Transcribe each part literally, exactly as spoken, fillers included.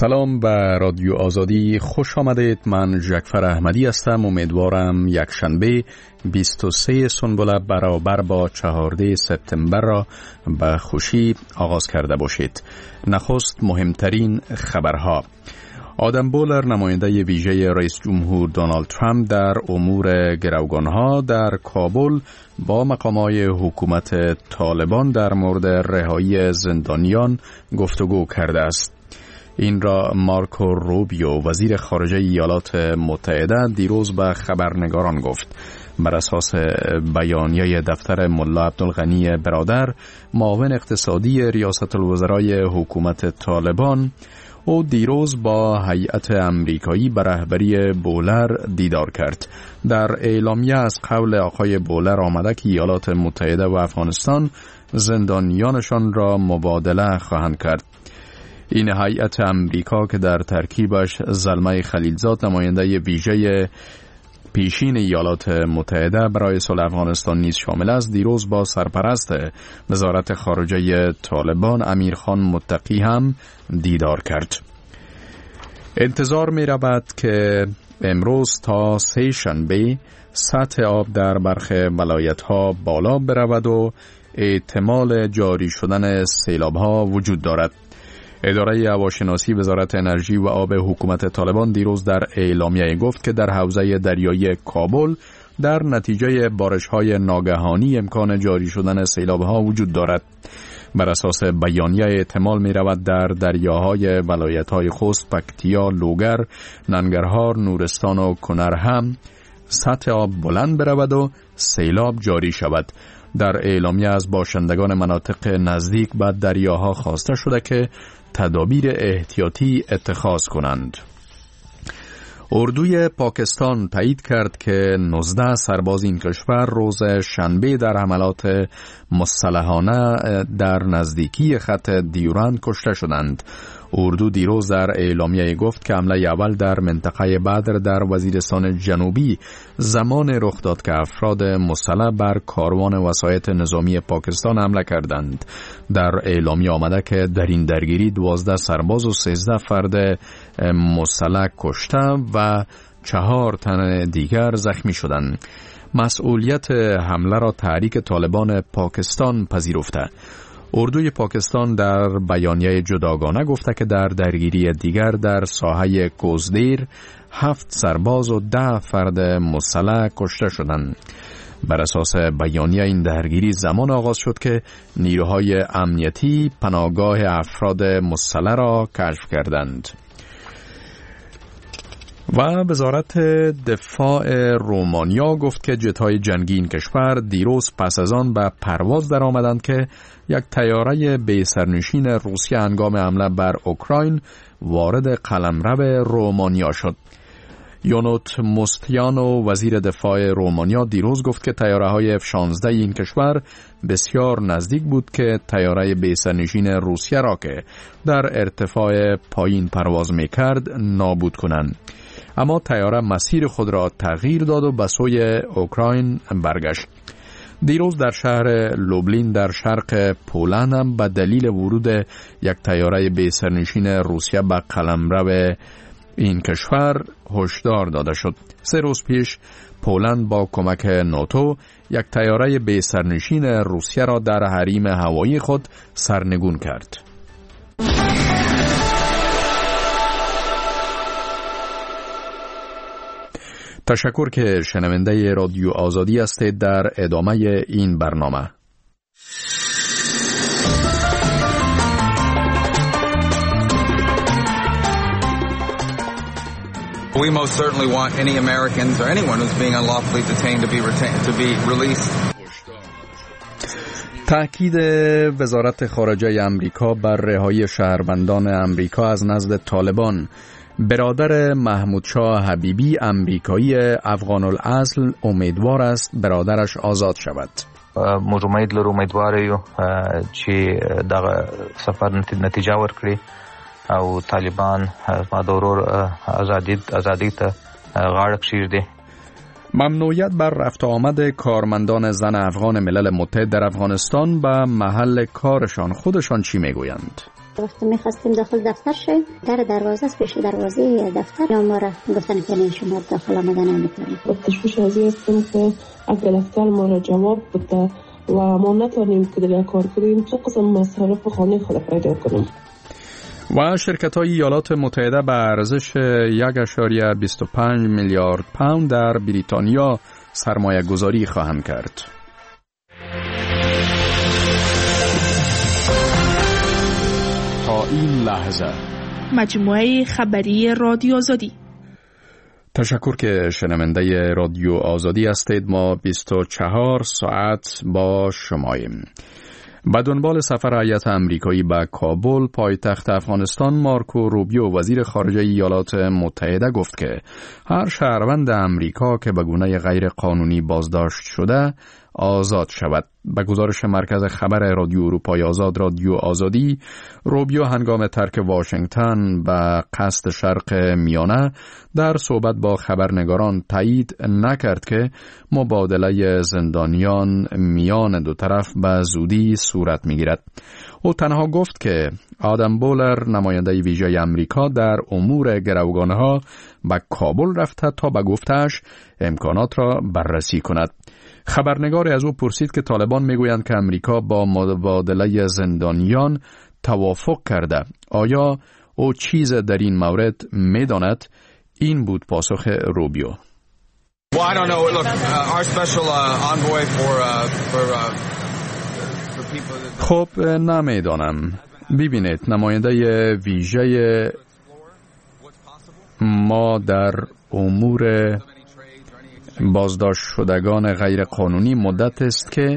سلام به رادیو آزادی، خوش آمدید. من جعفر احمدی هستم. امیدوارم یک شنبه بیست و سه سنبله برابر با چهارده سپتامبر را به خوشی آغاز کرده باشید. نخست مهمترین خبرها. آدم بولر، نماینده ویژه رئیس جمهور دونالد ترامپ در امور گروگانها در کابل با مقامات حکومت طالبان در مورد رهایی زندانیان گفتگو کرده است. این را مارکو روبیو، وزیر خارجه ایالات متحده، دیروز به خبرنگاران گفت. بر اساس بیانیه دفتر ملا عبدالغنی برادر، معاون اقتصادی ریاست الوزرای حکومت طالبان، او دیروز با هیئت امریکایی به رهبری بولر دیدار کرد. در اعلامیه از قول آقای بولر آمده که ایالات متحده و افغانستان زندانیانشان را مبادله خواهند کرد. این هیئت امریکا که در ترکیبش زلمه خلیلزاد، نماینده ویژه پیشین ایالات متحده برای صلح افغانستان نیز شامل است، دیروز با سرپرست وزارت خارجه طالبان امیرخان متقی هم دیدار کرد. انتظار می رود که امروز تا سه شنبه سطح آب در برخی ولایت‌ها بالا برود و احتمال جاری شدن سیلاب‌ها وجود دارد. اداره هواشناسی وزارت انرژی و آب حکومت طالبان دیروز در اعلامیه گفت که در حوزه دریایی کابل در نتیجه بارش‌های ناگهانی امکان جاری شدن سیلاب‌ها وجود دارد. بر اساس بیانیه احتمال می‌رود در دریاهای ولایت‌های خوست، پکتیا، لوگر، ننگرهار، نورستان و کنر هم سطح آب بلند برود و سیلاب جاری شود. در اعلامیه از باشندگان مناطق نزدیک به دریاها خواسته شده که تدابیر احتیاطی اتخاذ کنند. اردوی پاکستان تایید کرد که نوزده سرباز این کشور روز شنبه در حملات مسلحانه در نزدیکی خط دیورند کشته شدند. اردو دیروز در اعلامیه گفت که حمله اول در منطقه بدر در وزیرستان جنوبی زمان رخ داد که افراد مسلح بر کاروان وسایط نظامی پاکستان حمله کردند. در اعلامیه آمده که در این درگیری دوازده سرباز و سیزده فرد مسلح کشته و چهار تن دیگر زخمی شدند. مسئولیت حمله را تحریک طالبان پاکستان پذیرفته. اردوی پاکستان در بیانیه جداگانه گفته که در درگیری دیگر در ساحه کوزدیر هفت سرباز و ده فرد مسلح کشته شدند. بر اساس بیانیه این درگیری زمان آغاز شد که نیروهای امنیتی پناهگاه افراد مسلح را کشف کردند. و وزارت دفاع رومانیا گفت که جت‌های جنگی این کشور دیروز پس از آن به پرواز در آمدند که یک طیاره بی سرنشین روسیه هنگام حمله بر اوکراین وارد قلمرو رومانیا شد. یونوت موستیانو، وزیر دفاع رومانیا، دیروز گفت که طیاره‌های اف شانزده این کشور بسیار نزدیک بود که طیاره بی سرنشین روسیه را که در ارتفاع پایین پرواز می‌کرد نابود کنند. اما طیاره مسیر خود را تغییر داد و به سوی اوکراین برگشت. دیروز در شهر لوبلین در شرق پولند هم به دلیل ورود یک طیاره بی سرنشین روسیه به قلمرو این کشور هشدار داده شد. سه روز پیش پولند با کمک ناتو یک طیاره بی سرنشین روسیه را در حریم هوایی خود سرنگون کرد. تشکر که شنونده رادیو آزادی هستید. در ادامه این برنامه We most certainly want any Americans or anyone who's being unlawfully detained to be retained to be released. تأکید وزارت خارجه آمریکا بر رهایی شهروندان آمریکا از نزد طالبان. برادر محمود شاه حبیبی، آمریکایی افغان الاصل، امیدوار است برادرش آزاد شود. موږ امید لرو امیدوار یو چې دغه سفر نتیجه ورکړي او طالبان ما د ورور ازادي ازادي ته غاړه کښیږدي. ممنوعیت بر رفت آمد کارمندان زن افغان ملل متحد در افغانستان به محل کارشان، خودشان چی میگویند؟ وقتی میخواستیم داخل دفتر شیم، در دروازه است، پیش دروازه دفتر ما را گفتن که نه شما داخل آمدن نمی‌کنید. تشویش از این هستیم که اگر دفتر ما را جواب بده و ما نتوانیم که دیگر کار کنیم، چه قسم مصارف خانه خود پیدا کنیم. و شرکت‌های ایالات متحده به ارزش یک ممیز بیست و پنج میلیارد پوند در بریتانیا سرمایه گذاری خواهند کرد. تا این لحظه مجموعه خبری رادیو آزادی. تشکر که شنونده رادیو آزادی هستید. ما بیست و چهار ساعت با شماییم. به دنبال سفر هیئت آمریکایی به کابل، پایتخت افغانستان، مارکو روبیو وزیر خارجه ایالات متحده گفت که هر شهروند آمریکا که به گونه غیر قانونی بازداشت شده آزاد شود. به گزارش مرکز خبر رادیو اروپای آزاد رادیو آزادی، روبیو هنگام ترک واشنگتن به قصد شرق میانه در صحبت با خبرنگاران تایید نکرد که مبادله زندانیان میان دو طرف به زودی صورت میگیرد. او تنها گفت که آدم بولر، نماینده ویژه امریکا در امور گروگانها، به کابل رفته تا به گفتش امکانات را بررسی کند. خبرنگار از او پرسید که طالبان میگویند که امریکا با مبادله زندانیان توافق کرده. آیا او چیز در این مورد میداند؟ این بود پاسخ روبیو. خب نمیدانم. ببینید، نماینده ویژه ما در امور بازداشت شدگان غیر قانونی مدت است که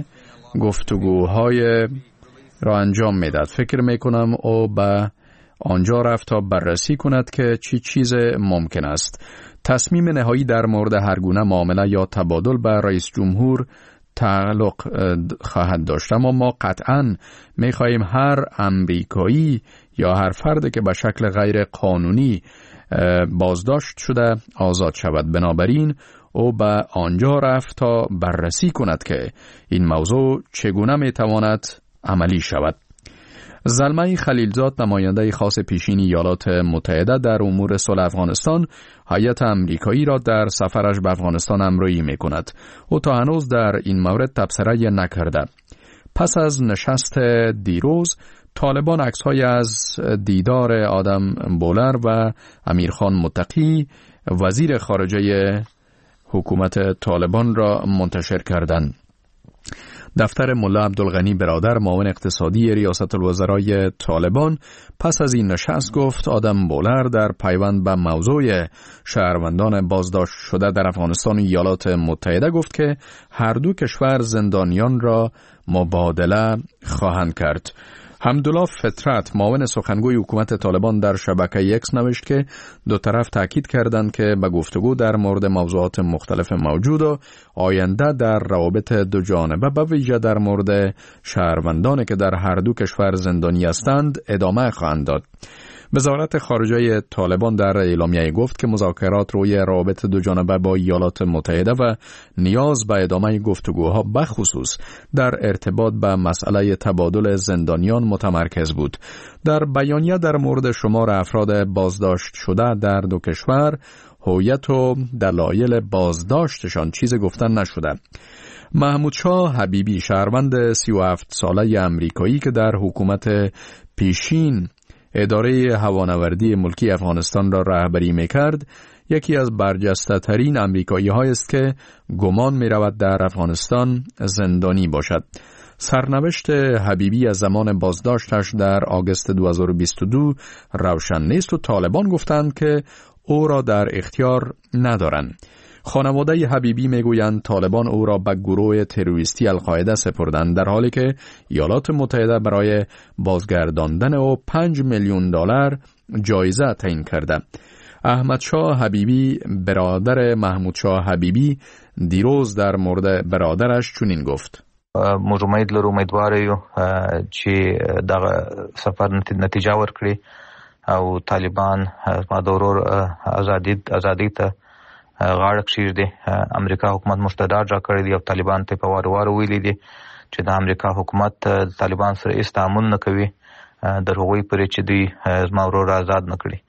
گفتگوهای را انجام میدهد. فکر میکنم او به آنجا رفت تا بررسی کند که چی چیز ممکن است. تصمیم نهایی در مورد هر گونه معامله یا تبادل به رئیس جمهور تعلق خواهد داشت، اما ما قطعاً میخواهیم هر امریکایی یا هر فردی که به شکل غیر قانونی بازداشت شده آزاد شود. بنابراین او به آنجا رفت تا بررسی کند که این موضوع چگونه میتواند عملی شود. زلمه خلیلزاد، نماینده خاص پیشین ایالات متحده در امور صلح افغانستان، هیئت آمریکایی را در سفرش به افغانستان همراهی میکند. او تا هنوز در این مورد تبصره نکرده. پس از نشست دیروز، طالبان عکس‌های از دیدار آدم بولر و امیرخان متقی، وزیر خارجه حکومت طالبان، را منتشر کردند. دفتر ملا عبدالغنی برادر، معاون اقتصادی ریاست الوزرای طالبان، پس از این نشست گفت آدم بولر در پیوند به موضوع شهروندان بازداشت شده در افغانستان و ایالات متحده گفت که هر دو کشور زندانیان را مبادله خواهند کرد. حمدالله فطرت، معاون سخنگوی حکومت طالبان، در شبکه اکس نوشت که دو طرف تاکید کردند که به گفتگو در مورد موضوعات مختلف موجود و آینده در روابط دو جانبه، به ویژه در مورد شهروندانی که در هر دو کشور زندانی هستند، ادامه خواهند داد. وزارت خارجه طالبان در اعلامیه گفت که مذاکرات روی روابط دو جانبه با ایالات متحده و نیاز به ادامه گفتگوها بخصوص در ارتباط به مسئله تبادل زندانیان متمرکز بود. در بیانیه در مورد شمار افراد بازداشت شده در دو کشور، هویت و دلایل بازداشتشان چیز گفتن نشده. محمود شاه حبیبی، شهروند سی و هفت ساله امریکایی که در حکومت پیشین اداره هوانوردی ملکی افغانستان را رهبری می‌کرد، یکی از برجسته ترین امریکایی هایی است که گمان می رود در افغانستان زندانی باشد. سرنوشت حبیبی از زمان بازداشتش در آگوست دو هزار و بیست و دو روشن نیست و طالبان گفتند که او را در اختیار ندارند. خانواده حبیبی میگویند طالبان او را به گروه تروریستی القاعده سپردند، در حالی که ایالات متحده برای بازگرداندن او پنج میلیون دلار جایزه تعیین کرده. احمد شاه حبیبی، برادر محمود شاه حبیبی، دیروز در مورد برادرش چنین گفت: موږ امید لرو امیدوار یو چې دغه سفر نتیجه ورکړي او طالبان ما د ورور ازادي ازادي ته غاړه کښېږدي. امریکا حکومت مستدار را کړی دی او طالبان ته په وار وار ویلي دي چې د امریکا حکومت طالبان سره هیڅ تعامل نه کوي در هغوی پورې چې دوی زما ورور آزاد نکړي.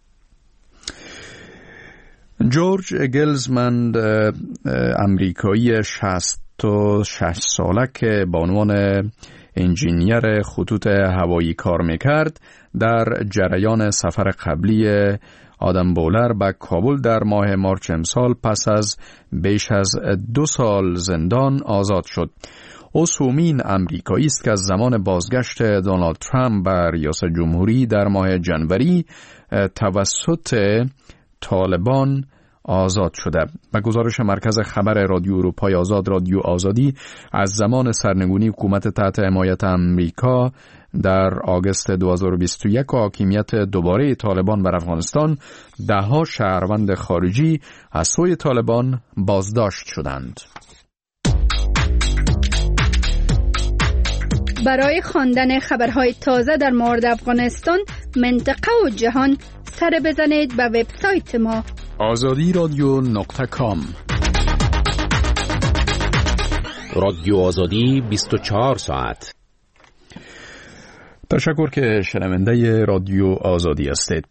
جورج گلزمن امریکایی شصت و شش ساله که به عنوان انجینیر خطوط هوایی کار میکرد در جریان سفر قبلی آدم بولر به کابل در ماه مارچ امسال پس از بیش از دو سال زندان آزاد شد. او سومین امریکایی است که از زمان بازگشت دونالد ترامپ به ریاست جمهوری در ماه جنوری توسط طالبان آزاد شده. به گزارش مرکز خبر رادیو اروپای آزاد، رادیو آزادی از زمان سرنگونی حکومت تحت حمایت امریکا در آگوست دو هزار و بیست و یک و حاکمیت دوباره طالبان بر افغانستان، ده ها شهروند خارجی از سوی طالبان بازداشت شدند. برای خواندن خبرهای تازه در مورد افغانستان، منطقه و جهان، سر بزنید به وبسایت ما آزادی رادیو نقطه کام. رادیو آزادی بیست و چهار ساعت. تشکر که شنونده رادیو آزادی هستید.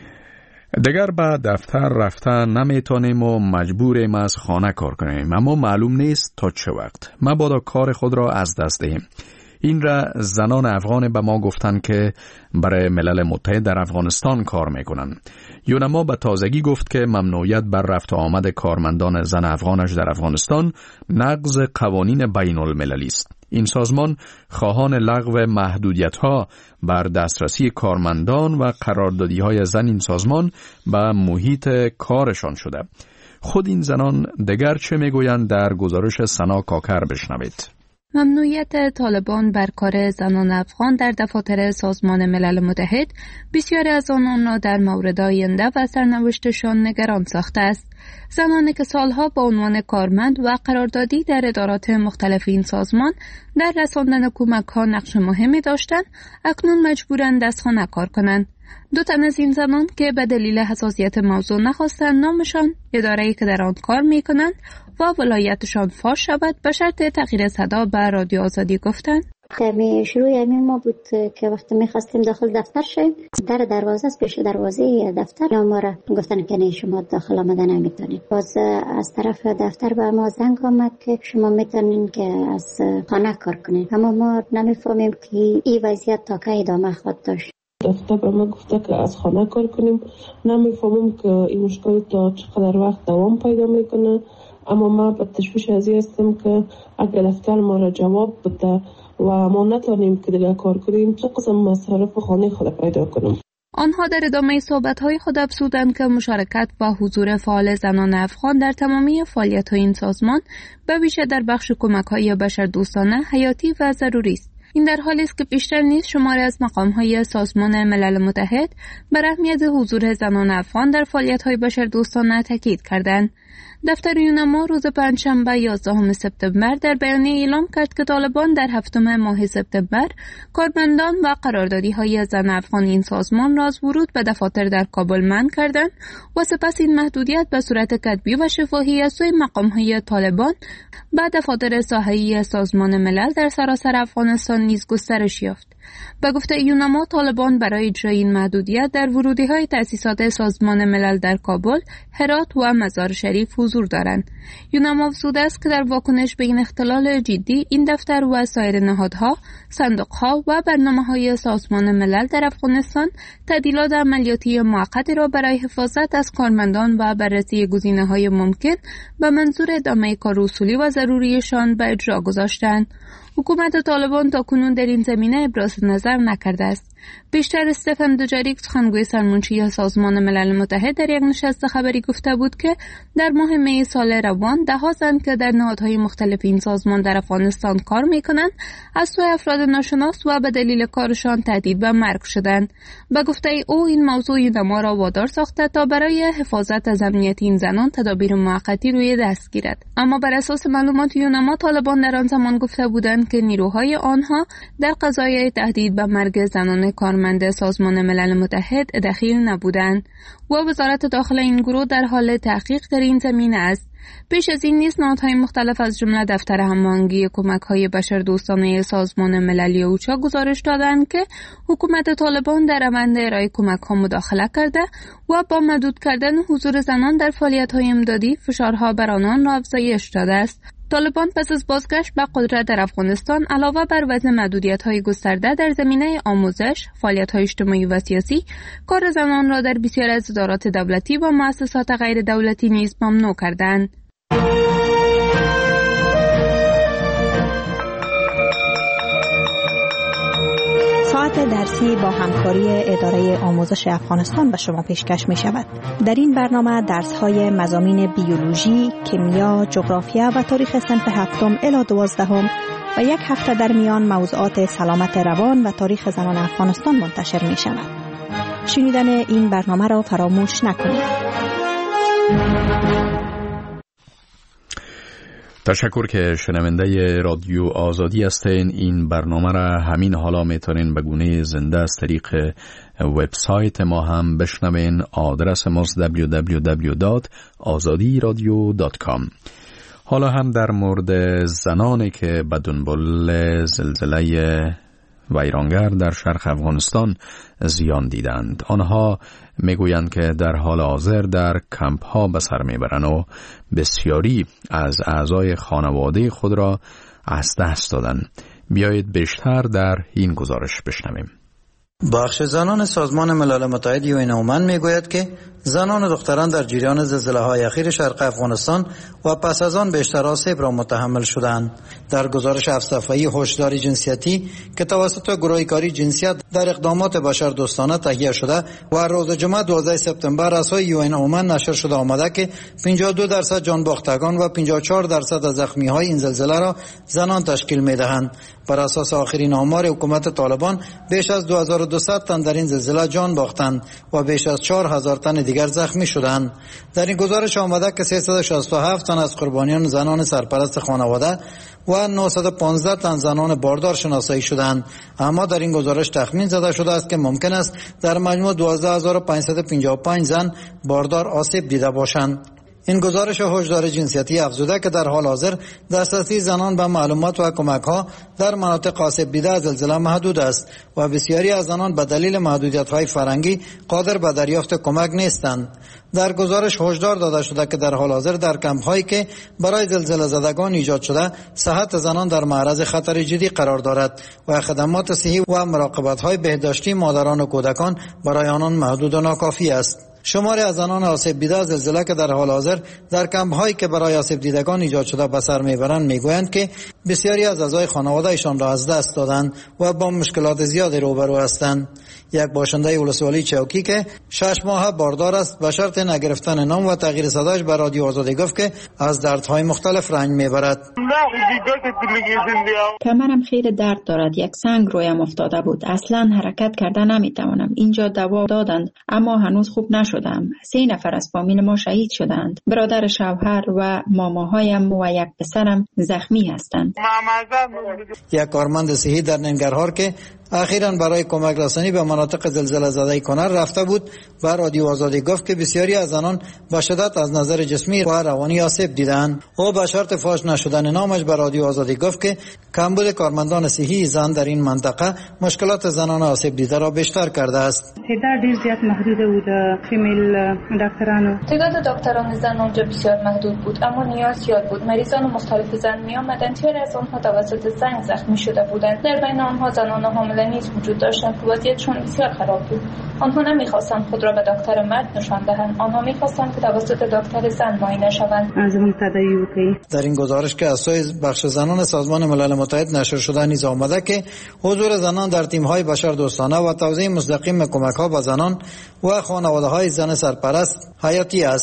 دیگر به دفتر رفتن نمیتونیم و مجبوریم از خانه کار کنیم، اما معلوم نیست تا چه وقت. مبادا کار خود را از دست دهیم. این را زنان افغان به ما گفتن که برای ملل متحد در افغانستان کار میکنن. یونما به تازگی گفت که ممنوعیت بر رفت و آمد کارمندان زن افغانش در افغانستان نقض قوانین بین المللی است. این سازمان خواهان لغو محدودیت‌ها بر دسترسی کارمندان و قراردادی‌های زن این سازمان به محیط کارشان شده. خود این زنان دیگر چه میگویند در گزارش سنا کاکر بشنوید. ممنوعیت طالبان بر کار زنان افغان در دفاتر سازمان ملل متحد بسیاری از آنان را در مورد آینده و سرنوشتشان نگران ساخته است. زنانی که سالها با عنوان کارمند و قراردادی در ادارات مختلف این سازمان در رساندن کمک‌ها نقش مهمی داشتند، اکنون مجبورند از خانه کار کنند. دو تن از این زنان که به دلیل حساسیت موضوع نخواستند نامشان، اداره‌ای که در آن کار می‌کنند و ولایتشان فاش شود به شرط تغییر صدا به رادیو آزادی گفتند. کمی شروع همین ما بود که وقتی میخواستیم داخل دفتر شیم، در دروازه از پیش دروازه دفتر ما را گفتن که نه شما داخل آمدن نمیتونید. باز از طرف دفتر به ما زنگ آمد که شما میتونین که از خانه کار کنین، اما ما نمیفهمیم که این وضعیت تا که ادامه خواهد داشت. دفتر به ما گفته که از خانه کار کنیم. نمیفهمم که این مشکل تا چقدر وقت دوام پیدا میکنه، اما ما به تشویش ازی هستم که اگر دفتر ما را جواب بده و ما نتونیم که دیگه کار کنیم، چه قسم مصارف خانه خود پیدا کنیم. آنها در ادامه صحبت‌های خود افزودند که مشارکت و حضور فعال زنان افغان در تمامی فعالیت‌های این سازمان به ویژه در بخش کمک‌های بشردوستانه حیاتی و ضروری است. این در حالی است که بیشتر نیز شماری از مقام‌های سازمان ملل متحد بر اهمیت حضور زنان افغان در فعالیت‌های بشردوستانه تاکید کردند. دفتر یونما روز پنجشنبه یازدهم سپتامبر در بیانیه اعلام کرد که طالبان در هفتم ماه سپتامبر کارمندان و قراردادی‌های زن افغان این سازمان را از ورود به دفاتر در کابل منع کردند و سپس این محدودیت به صورت کتبی و شفاهی از سوی مقام‌های طالبان به دفاتر ساحه‌ای سازمان ملل در سراسر افغانستان نیز گسترش یافت. به گفته یونما، طالبان برای اجرای این محدودیت در ورودی‌های تأسیسات سازمان ملل در کابل، هرات و مزار شریف حضور دارند. یونما افزوده است که در واکنش به این اختلال جدی، این دفتر و سایر نهادها، صندوق‌ها و برنامه‌های سازمان ملل در افغانستان تعدیلات عملیاتی موقتی را برای حفاظت از کارمندان و بررسی گزینه‌های ممکن به منظور ادامه کار اصولی و ضروریشان به اجرا گذاشتند. حکومت طالبان تاکنون در این زمینه ابراز نظر نکرده است. بیشتر استفن دوجاریک، سخنگوی سرمنشی سازمان ملل متحد، در یک نشست خبری گفته بود که در ماه می سال روان ده‌ها زن که در نهادهای مختلف این سازمان در افغانستان کار می‌کنند از سوی افراد ناشناس و به دلیل کارشان تهدید به مرگ شدند. به گفته او، این موضوع یونما را وادار ساخته تا برای حفاظت از امنیت این زنان تدابیر موقتی روی دست گیرد. اما بر اساس معلومات یونما، طالبان در آن زمان گفته بودند که نیروهای آنها در قضایای تهدید به مرگ زنان زن کارمند سازمان ملل متحد دخیل نبودند و وزارت داخله این گروه در حال تحقیق در این زمینه است. پیش از این نیز نهادهای مختلف از جمله دفتر هماهنگی کمک‌های بشردوستانه سازمان مللی اوچا گزارش دادند که حکومت طالبان در روند ارائه کمک‌ها مداخله کرده و با محدود کردن حضور زنان در فعالیت‌های امدادی فشارها بر آنان را افزایش داده است. طالبان پس از بازگشت به قدرت در افغانستان علاوه بر وضع محدودیت‌های گسترده در زمینه آموزش، فعالیت‌های اجتماعی و سیاسی، کار زنان را در بسیاری از ادارات دولتی و مؤسسات غیر دولتی نیز ممنوع کردند. ساعت درسی با همکاری اداره آموزش افغانستان به شما پیشکش می شود. در این برنامه درس‌های مضامین بیولوژی، کیمیا، جغرافیا و تاریخ صنف هفتم الی دوازدهم و یک هفته در میان موضوعات سلامت روان و تاریخ زنان افغانستان منتشر می شود. شنیدن این برنامه را فراموش نکنید. تشکر که شنونده رادیو آزادی هستین. این برنامه را همین حالا میتونین به گونه زنده از طریق وبسایت ما هم بشنوین. آدرس ماست دبلیو دبلیو دبلیو دات آزادی رادیو دات کام. حالا هم در مورد زنانی که به دنبال زلزله ویرانگر در شرق افغانستان زیان دیدند. آنها میگویند که در حال حاضر در کمپ ها به سر میبرند و بسیاری از اعضای خانواده خود را از دست دادند. بیایید بیشتر در این گزارش بشنویم. بخش زنان سازمان ملل متحد یو این اومن میگوید که زنان و دختران در جریان زلزله های اخیر شرق افغانستان و پس از آن بیشتر آسیب را متحمل شدند. در گزارش هفت صفحه‌ای هشدار جنسیتی که توسط گروه کاری جنسیت در اقدامات بشردوستانه تهیه شده و روز جمعه دوازده سپتامبر از سوی یو این اومن نشر شده آمده که پنجاه و دو درصد جان باختگان و پنجاه و چهار درصد از زخمی های این زلزله را زنان تشکیل می دهند. بر اساس آخرین آمار حکومت طالبان بیش از دو هزار و دویست تن در این زلزله جان باختند و بیش از چهار هزار تن دیگر زخمی شدند. در این گزارش آمده که سیصد و شصت و هفت تن از قربانیان زنان سرپرست خانواده و نهصد و پانزده تن زنان باردار شناسایی شدند. اما در این گزارش تخمین زده شده است که ممکن است در مجموع دوازده هزار و پانصد و پنجاه و پنج زن باردار آسیب دیده باشند. این گزارش هشدار جنسیتی افزوده که در حال حاضر دسترسی زنان به معلومات و کمک‌ها در مناطق آسیب دیده از زلزله محدود است و بسیاری از زنان به دلیل محدودیت‌های فرهنگی قادر به دریافت کمک نیستند. در گزارش هشدار داده شده که در حال حاضر در کمپ‌هایی که برای زلزله زدگان ایجاد شده صحت زنان در معرض خطر جدی قرار دارد و خدمات صحی و مراقبت‌های بهداشتی مادران و کودکان برای آنان محدود و ناکافی است. شماری از زنان آسیب دیده از زلزله که در حال حاضر در کمپ‌هایی که برای آسیب دیدگان ایجاد شده به سر میبرند میگویند که بسیاری از اعضای خانواده‌شان را از دست دادند و با مشکلات زیادی روبرو هستند. یک باشنده ولسوالی چوکی که شش ماه باردار است به شرط نگرفتن نام و تغییر صدایش به رادیو آزادی گفت که از دردهای مختلف رنج میبرد. کمرم خیلی درد دارد. یک سنگ رویم افتاده بود. اصلا حرکت کردن نمیتوانم. اینجا دوا دادند اما هنوز خوب نشدم. سه نفر از فامیل ما شهید شدند. برادر شوهر و ماماهایم و یک پسرم زخمی هستند. یک کارمند صحی در ننگرهار که اخیراً برای کمک رسانی به مناطق زلزله زده کنر رفته بود و رادیو آزادی گفت که بسیاری از زنان به شدت از نظر جسمی و روانی آسیب دیدند. او به شرط فاش نشدن نامش به رادیو آزادی گفت که کمبود کارمندان صحی زن در این منطقه مشکلات زنان آسیب دیده را بیشتر کرده است. تعداد دیر زیاد محدود بود. فیمیل دکترانو تعداد دکتران زن اونجا بسیار محدود بود اما نیاز زیاد بود. مریضان مختلف زن می آمدند. بسیاری از آنها توسط زنگ زخمی شده بودند. در بین آنها زنان حامل نیز وجود داشتند که وضعیتشون بسیار خراب بود. آنها نمیخواستند خود را به دکتر مرد نشان دهند. آنها میخواستند که توسط دکتر زن معاینه شوند. در این گزارش که از سوی بخش زنان سازمان ملل متحد نشر شده نیز آمده که حضور زنان در تیم‌های بشردوستانه و توزیع مستقیم کمک‌ها به زنان و خانواده‌های زن سرپرست حیاتی است.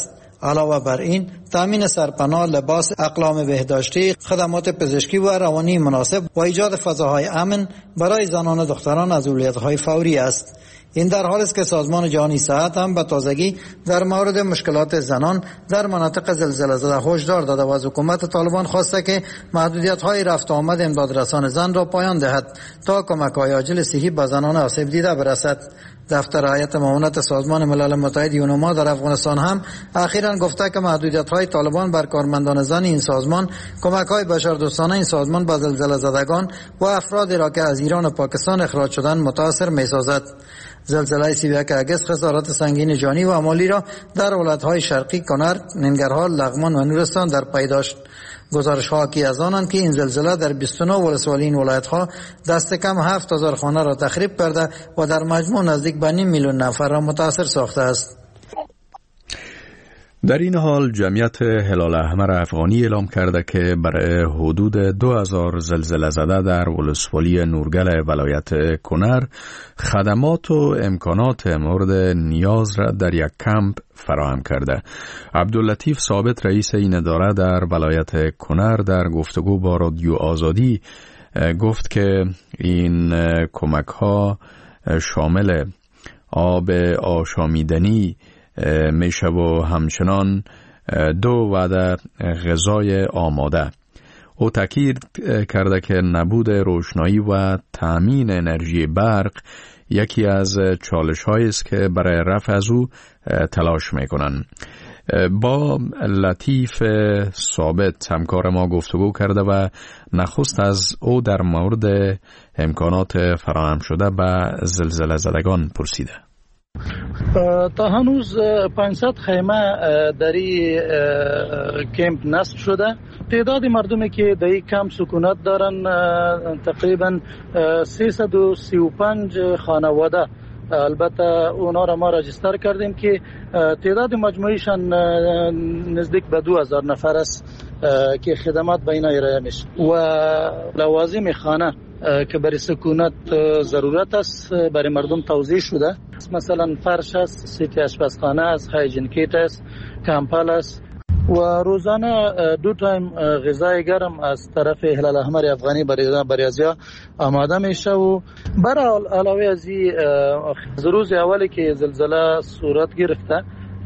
علاوه بر این تامین سرپناه، لباس، اقلام بهداشتی، خدمات پزشکی و روانی مناسب و ایجاد فضاهای امن برای زنان و دختران از اولویت‌های فوری است. این در حالی است که سازمان جهانی صحت هم به تازگی در مورد مشکلات زنان در مناطق زلزله زده هشدار داده و از حکومت طالبان خواسته که محدودیت‌های رفت آمد امدادرسان زن را پایان دهد تا کمک‌های عاجل صحی به زنان آسیب دیده برسد. دفتر هیئت معاونت سازمان ملل متحد یونما در افغانستان هم اخیراً گفته که محدودیت‌های طالبان بر کارمندان زن این سازمان کمک‌های بشردوستانه این سازمان به زلزله زدگان و افرادی را که از ایران و پاکستان اخراج شدند متاثر می‌سازد. زلزله سی و یک اگست خسارات سنگین جانی و مالی را در ولایت‌های شرقی کنر، ننگرهار، لغمان و نورستان در پی داشت. گزارش‌ها حاکی از آنند که این زلزله در بیست و نه ولسوالی این ولایت‌ها دست کم هفت هزار خانه را تخریب کرده و در مجموع نزدیک به نیم میلیون نفر را متاثر ساخته است. در این حال جمعیت هلال احمر افغانی اعلام کرده که برای حدود دو هزار زلزله زده در ولسوالی نورگل ولایت کنر خدمات و امکانات مورد نیاز را در یک کمپ فراهم کرده. عبداللطیف ثابت رئیس این اداره در ولایت کنر در گفتگو با رادیو آزادی گفت که این کمک ها شامل آب آشامیدنی میشه و همچنان دو وعده غذای آماده. او تاکید کرده که نبود روشنایی و تامین انرژی برق یکی از چالش‌هایی است که برای رفع از او تلاش میکنند. با لطیف ثابت همکار ما گفتگو کرده و نخست از او در مورد امکانات فراهم شده به زلزله زدگان پرسیده. تا هنوز پانصد خیمه در این کمپ نصب شده. تعداد مردمی که در این کمپ سکونت دارن تقریبا سیصد و سی و پنج خانواده. البته اونا را ما راجستر کردیم که تعداد مجموعیشان نزدیک به دو هزار نفر است که خدمات به اینا ارائه میشه و لوازم خانه که برای سکونت ضرورت است برای مردم توزیع شده. مثلا فرش است، سیت آشپزخانه است، هایجین کیت است، کمپل است و روزانه دو تایم غذای گرم از طرف هلال احمر افغانی برای بریازیا آماده میشه. و برای علاوه از این روز اولی که زلزله صورت گرفته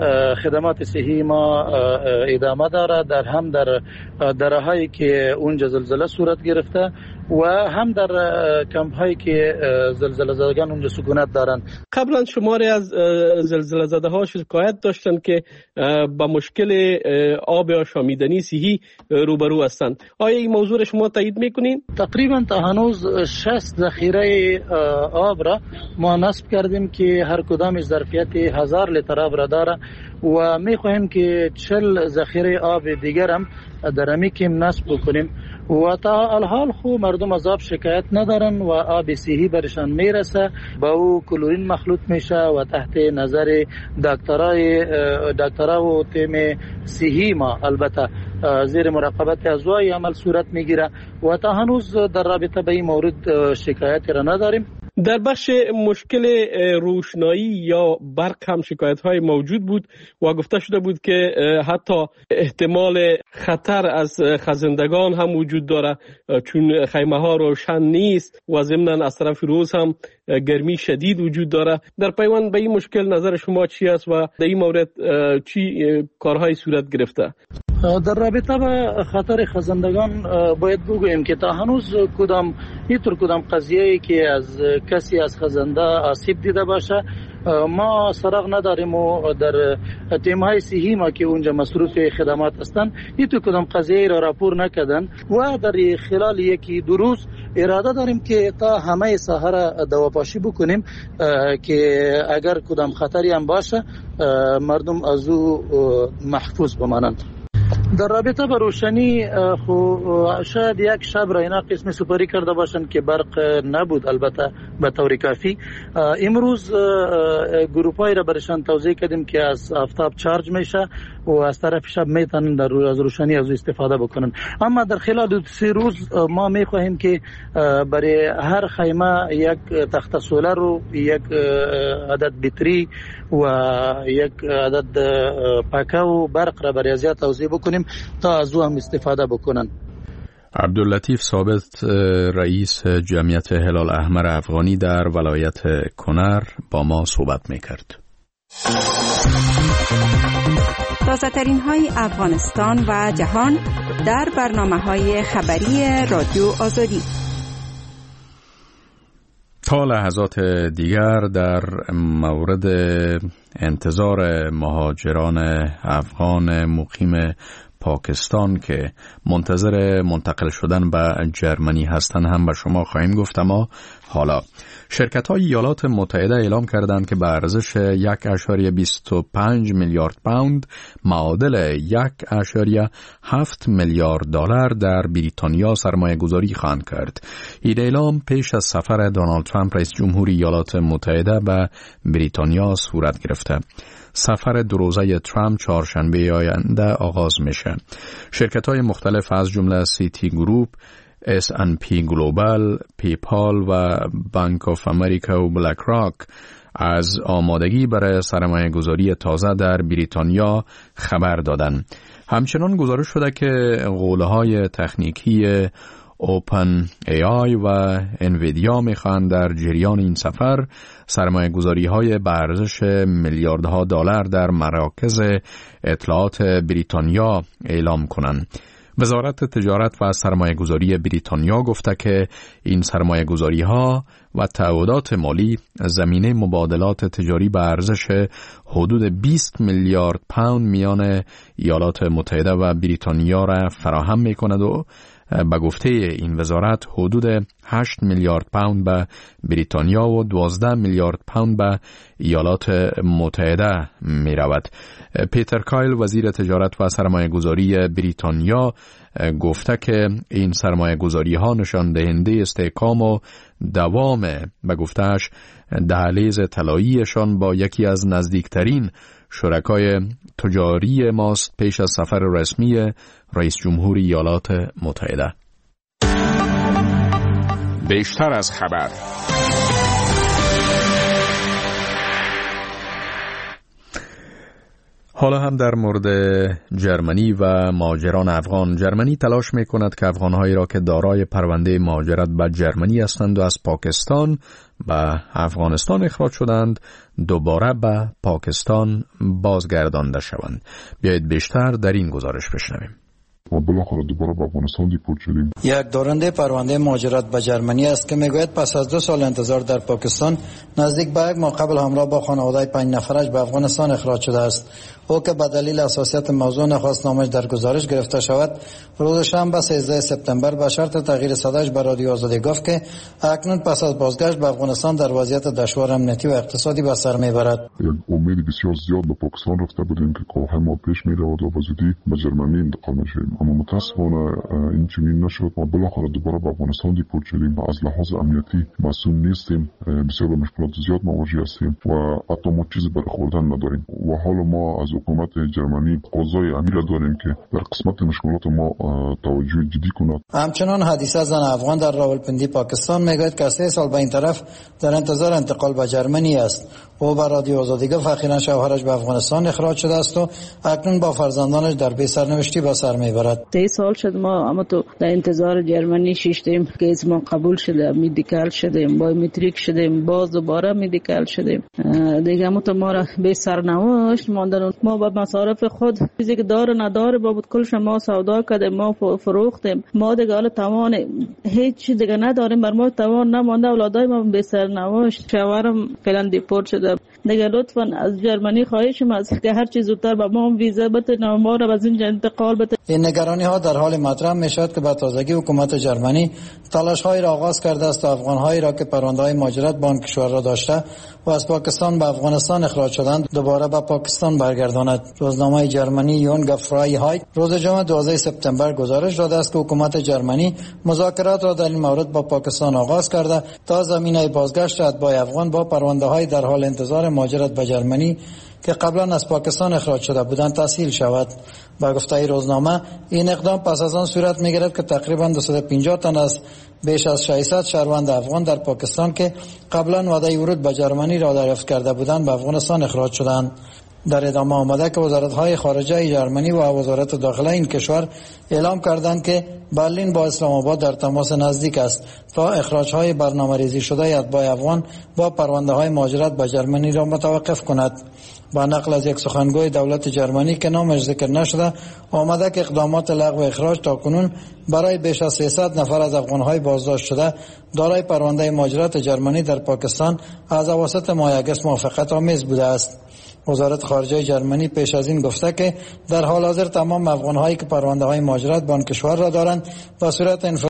خدمات صحی ما ادامه داره، در هم در درهایی که اونجا زلزله صورت گرفته و هم در کمپ هایی که زلزله زدگان اونجا سکونت دارن. قبلا شماری از زلزله زده ها شکایت داشتن که با مشکل آب آشامیدنی صحی روبرو هستند. آیا این موضوع شما تایید میکنین؟ تقریبا تا هنوز شصت ذخیره آب را ما نصب کردیم که هر کدامش ظرفیت هزار لیتر آب را داره و میخواهیم که چهل ذخیره آب دیگر هم در امی کم نصب بکنیم و تا الحال خو مردم از آب شکایت ندارن و آب صحی برشان میرسه، با او کلورین مخلوط میشه و تحت نظر دکترای دکترا و تیم صحی ما البته زیر مراقبت ازوای عمل صورت میگیره و تا هنوز در رابطه به این مورد شکایتی را نداریم. در بخش مشکل روشنایی یا برق هم شکایت های موجود بود و گفته شده بود که حتی احتمال خطر از خزندگان هم وجود داره چون خیمه ها روشن نیست و ضمناً از طرف روز هم گرمی شدید وجود داره. در پیوند به این مشکل نظر شما چی است و در این مورد چی کارهای صورت گرفته؟ در رابطه با خطر خزندگان باید بگوییم که تا هنوز کدام اینطور کدام قضیه‌ای که از کسی از خزنده آسیب دیده باشه ما سراغ نداریم و در تیم‌های صحی ما که اونجا مصروف خدمات هستند اینطور کدام قضیه را راپور نکردن و در خلال یکی دو روز اراده داریم که تا همه ساحه را دواپاشی بکنیم که اگر کدام خطری هم باشه مردم از او محفوظ بمانند. در رابطه با روشنی خو شاید یک شب را اینا قسم سپاری کرده باشند که برق نبود، البته به طور کافی. امروز گروپایی را برشان توضیح کردیم که از آفتاب چارج میشه و از طرف شب میتونن در از روشنی از استفاده بکنن. اما در خلال دو سه روز ما میخواهیم که برای هر خیمه یک تخت سولر و یک عدد بطری و یک عدد پاکه و برق را برای ازیاد توزیع بکنیم تا از او هم استفاده بکنن. عبداللطیف ثابت رئیس جمعیت هلال احمر افغانی در ولایت کنر با ما صحبت میکرد. تازه ترین های افغانستان و جهان در برنامه های خبری رادیو آزادی. تا لحظات دیگر در مورد انتظار مهاجران افغان مقیم پاکستان که منتظر منتقل شدن به جرمنی هستند هم به شما خواهیم گفت. اما حالا شرکت‌های ایالات متحده اعلام کردند که به ارزش یک ممیز بیست و پنج میلیارد پوند معادل یک ممیز هفت میلیارد دلار در بریتانیا سرمایه گذاری خواهند کرد. این اعلام پیش از سفر دونالد ترامپ رئیس جمهور ایالات متحده به بریتانیا صورت گرفته. سفر دو روزه ترامپ چهارشنبه آینده آغاز میشه. شرکت‌های مختلف از جمله سیتی گروپ، اس ان پی گلوبال، پیپال و بانک آف امریکا و بلک راک از آمادگی برای سرمایه گذاری تازه در بریتانیا خبر دادند. همچنان گزارش شده که قوله‌های تکنیکی اوپن ای آی و انویدیا میخواهند در جریان این سفر سرمایه گذاری های به ارزش میلیاردها دلار در مراکز اطلاعات بریتانیا اعلام کنند. وزارت تجارت و سرمایه گذاری بریتانیا گفته که این سرمایه گذاری ها و تعهدات مالی زمینه مبادلات تجاری به ارزش حدود بیست میلیارد پوند میان ایالات متحده و بریتانیا را فراهم می کند و به گفته این وزارت حدود هشت میلیارد پوند به بریتانیا و دوازده میلیارد پوند به ایالات متحده می رود. پیتر کایل وزیر تجارت و سرمایه گذاری بریتانیا گفته که این سرمایه گذاری ها نشان دهنده استحکام و دوام به گفتهش دهلیز طلاییشان با یکی از نزدیکترین شرکای تجاری ماست پیش از سفر رسمی رئیس جمهور ایالات متحده. بیشتر از خبر. حالا هم در مورد جرمنی و مهاجران افغان. جرمنی تلاش می کند که افغانهایی را که دارای پرونده مهاجرت به جرمنی هستند و از پاکستان به افغانستان اخراج شدند دوباره به پاکستان بازگردانده شوند. بیایید بیشتر در این گزارش بشنویم. ما بالاخره دوباره به افغانستان دیپورت شدیم. یک دارنده پرونده مهاجرت به جرمنی است که میگوید پس از دو سال انتظار در پاکستان نزدیک به یک ماه قبل همراه با خانواده پنج نفرش به افغانستان اخراج شده است. او که به دلیل حساسیت موضوع نخواست نامش در گزارش گرفته شود، روز شنبه سیزده سپتامبر به شرط تغییر صداش به رادیو آزادی گفت که اکنون پس از بازگشت به افغانستان در وضعیت دشوار امنیتی و اقتصادی به سر میبرد. یک امید بسیار زیاد به پاکستان رفته بودیم که کارهای ما پیش میرود و به زودی به جرمنی انتقال میشیم، اما متاسفانه این چنین نشد. ما بالاخره دوباره به افغانستان دیپورت شدیم. از لحاظ امنیتی مسئول نیستیم، بسیار به مشکلات زیاد مواجه هستیم و حتی ما چیزی برای خوردن نداریم و حالا ما از حکومت جرمنی قضای امیر داریم که در قسمت مشکلات ما توجه جدی کند. همچنان حدیثه زن افغان در راولپندی پاکستان میگوید که سه سال به این طرف در انتظار انتقال به جرمنی است. او به رادیو آزادی گفت اخیراً شوهرش به افغانستان اخراج شده است و اکنون با فرزندانش در بی سرنوشتی به سر میبرد. سه سال شد ما اما تو در انتظار جرمنی شیشتیم که از ما قبول شده، میدیکال شدیم، بایومتریک شدیم، باز دوباره میدیکال شدیم. دیگه اما تو ما را بی سرنوشت ماندن. ما با مصارف خود چیزی که داره نداره بابد کلش ما سودا کردیم، ما فروختیم، ما دیگه حالا توان هیچ دیگه نداریم، بر ما توان نمانده. اولادای ما بی سرنوشت. شوهرم فعلا دیپورت شده. دیگه لطفا از جرمنی خواهشم از که هر چیز زودتر به ما ویزا بده و ما را از اینجا انتقال بده. این نگرانی ها در حال مطرح می شود که به تازگی حکومت جرمنی تلاش های را آغاز کرده است تا افغان هایی را که پرونده های مهاجرت به آن کشور را داشته و از پاکستان به افغانستان اخراج شدند دوباره به پاکستان برگرداند. روزنامه جرمنی یونگ فرایهایت روز جمعه دوازده سپتامبر گزارش داده است که حکومت جرمنی مذاکرات را در این مورد با پاکستان آغاز کرده تا زمینه بازگشت اتباع افغان با پرونده های در حال انتظار مهاجرت به جرمنی که قبلا از پاکستان اخراج شده بودند تسهیل شود. با گفته روزنامه این اقدام پس از آن صورت می‌گیرد که تقریباً دویست و پنجاه تن از بیش از ششصد شهروند افغان در پاکستان که قبلا وعده ورود به جرمنی را دریافت کرده بودند به افغانستان اخراج شدند. در ادامه آمده که وزارت‌های خارجه جرمنی و وزارت داخله این کشور اعلام کردند که برلین با اسلام آباد در تماس نزدیک است تا اخراج‌های برنامه‌ریزی شده اتباع افغان با پرونده‌های مهاجرت به جرمنی را متوقف کند. با نقل از یک سخنگوی دولت جرمنی که نامش ذکر نشده آمده که اقدامات لغو اخراج تاکنون برای بیش از سیصد نفر از افغان‌های بازداشت شده دارای پرونده مهاجرت جرمنی در پاکستان از اواسط ماه اگست موافقت آمیز بوده است. وزارت خارجه جرمنی پیش از این گفته که در حال حاضر تمام افغان‌هایی که پرونده‌های مهاجرت به آن کشور را دارند به صورت